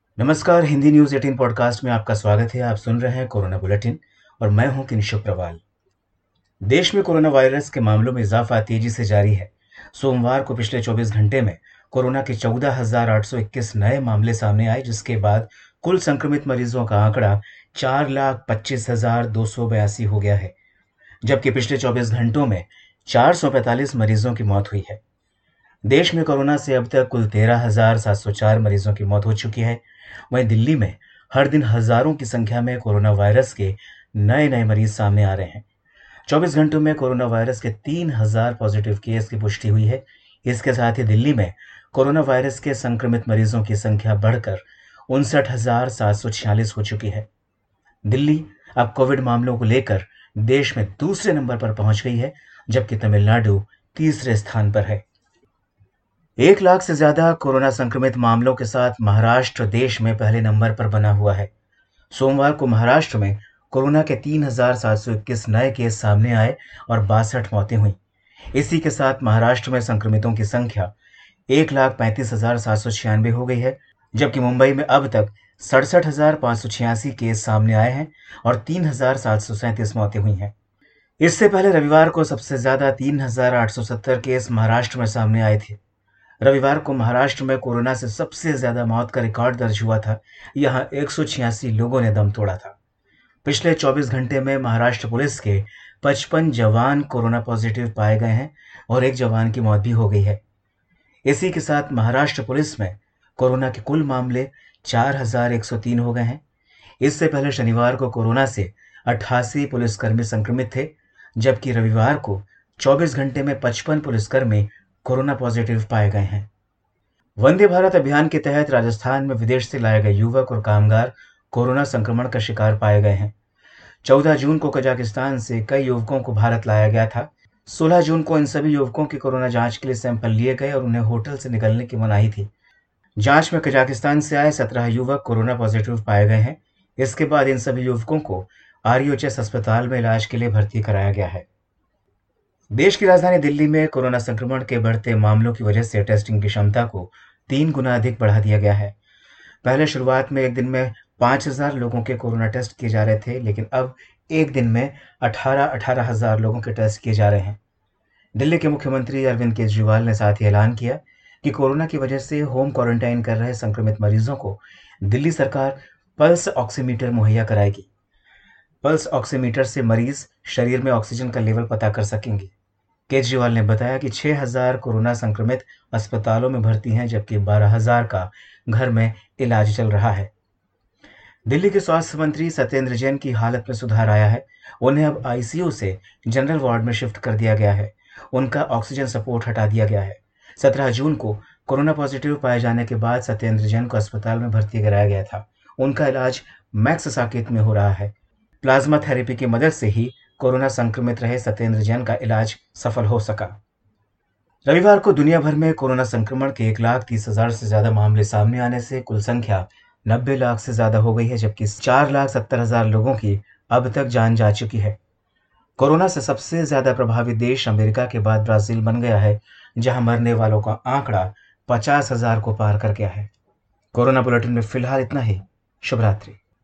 नमस्कार, Hindi news 18 podcast में आपका स्वागत है। आप सुन रहे हैं कोरोना बुलेटिन और मैं हूं किंशुक प्रवाल। देश में कोरोना वायरस के मामलों में इजाफा तेजी से जारी है। सोमवार को पिछले 24 घंटे में कोरोना के 14,821 नए मामले सामने आए, जिसके बाद कुल संक्रमित मरीजों का आंकड़ा 4,25,282 हो गया है। जबकि पिछले 24 घंटों में 445 मरीजों की मौत हुई है। देश में कोरोना से अब तक कुल 13,704 मरीजों की मौत हो चुकी है। वहीं दिल्ली में हर दिन हजारों की संख्या में कोरोना वायरस के नए नए मरीज सामने आ रहे हैं। 24 घंटों में कोरोना वायरस के 3,000 पॉजिटिव केस की पुष्टि हुई है। इसके साथ ही दिल्ली में कोरोना वायरस के संक्रमित मरीजों की संख्या बढ़कर 59,746 हो चुकी है। दिल्ली अब कोविड मामलों को लेकर देश में दूसरे नंबर पर पहुंच गई है, जबकि तमिलनाडु तीसरे स्थान पर है। 1 लाख से ज्यादा कोरोना संक्रमित मामलों के साथ महाराष्ट्र देश में पहले नंबर पर बना हुआ है। सोमवार को महाराष्ट्र में कोरोना के 3,721 नए केस सामने आए और 62 मौतें हुई। इसी के साथ महाराष्ट्र में संक्रमितों की संख्या 1,35,796 हो गई है, जबकि मुंबई में अब तक 67,586 केस सामने आए हैं और 3,737 मौतें हुई हैं। इससे पहले रविवार को सबसे ज्यादा 3,870 केस महाराष्ट्र में सामने आए थे। रविवार को महाराष्ट्र में कोरोना से सबसे ज्यादा मौत का रिकॉर्ड दर्ज हुआ था। यहां 186 लोगों ने दम तोड़ा था। पिछले 24 घंटे में महाराष्ट्र पुलिस के 55 जवान कोरोना पॉजिटिव पाए गए हैं और एक जवान की मौत भी हो गई है। इसी के साथ महाराष्ट्र पुलिस में कोरोना के कुल मामले 4,103 हो गए हैं। इससे पहले शनिवार को कोरोना से 88 पुलिसकर्मी संक्रमित थे, जबकि रविवार को 24 घंटे में 55 पुलिसकर्मी कोरोना पॉजिटिव पाए गए हैं। वंदे भारत अभियान के तहत राजस्थान में विदेश से लाए गए युवक और कामगार कोरोना संक्रमण का शिकार पाए गए हैं। 14 जून को कजाकिस्तान से कई युवकों को भारत लाया गया था। 16 जून को इन सभी युवकों की कोरोना जांच के लिए सैंपल लिए गए और उन्हें होटल से निकलने की मनाही थी। जांच में कजाकिस्तान से आए 17 युवक कोरोना पॉजिटिव पाए गए हैं। इसके बाद इन सभी युवकों को आरयूएचएस अस्पताल में इलाज के लिए भर्ती कराया गया है। देश की राजधानी दिल्ली में कोरोना संक्रमण के बढ़ते मामलों की वजह से टेस्टिंग की क्षमता को 3 गुना अधिक बढ़ा दिया गया है। पहले शुरुआत में एक दिन में 5,000 लोगों के कोरोना टेस्ट किए जा रहे थे, लेकिन अब एक दिन में 18,000 18,000 लोगों के टेस्ट किए जा रहे हैं। दिल्ली के मुख्यमंत्री अरविंद केजरीवाल ने साथ ही ऐलान किया कि कोरोना की वजह से होम क्वारंटाइन कर रहे संक्रमित मरीजों को दिल्ली सरकार पल्स ऑक्सीमीटर मुहैया कराएगी। पल्स ऑक्सीमीटर से मरीज शरीर में ऑक्सीजन का लेवल पता कर सकेंगे। केजरीवाल ने बताया कि 6,000 कोरोना संक्रमित अस्पतालों में भर्ती हैं, जबकि 12,000 का घर में इलाज चल रहा है। दिल्ली के स्वास्थ्य मंत्री सत्येंद्र जैन की हालत में सुधार आया है। उन्हें अब आईसीयू से जनरल वार्ड में शिफ्ट कर दिया गया है। उनका ऑक्सीजन सपोर्ट हटा दिया गया है। 17 जून को कोरोना पॉजिटिव पाए जाने के बाद सत्येंद्र जैन को अस्पताल में भर्ती कराया गया था। उनका इलाज मैक्स साकेत में हो रहा है। प्लाज्मा थेरेपी की मदद से ही कोरोना संक्रमित रहे सत्येंद्र जैन का इलाज सफल हो सका। रविवार को दुनिया भर में कोरोना संक्रमण के 1,30,000 से ज्यादा मामले सामने आने से कुल संख्या 90 लाख से ज्यादा हो गई है, जबकि 4,70,000 लोगों की अब तक जान जा चुकी है। कोरोना से सबसे ज्यादा प्रभावित देश अमेरिका के बाद ब्राजील बन गया है, जहां मरने वालों का आंकड़ा 50,000 को पार कर गया है। कोरोना बुलेटिन में फिलहाल इतना ही। शुभ रात्रि।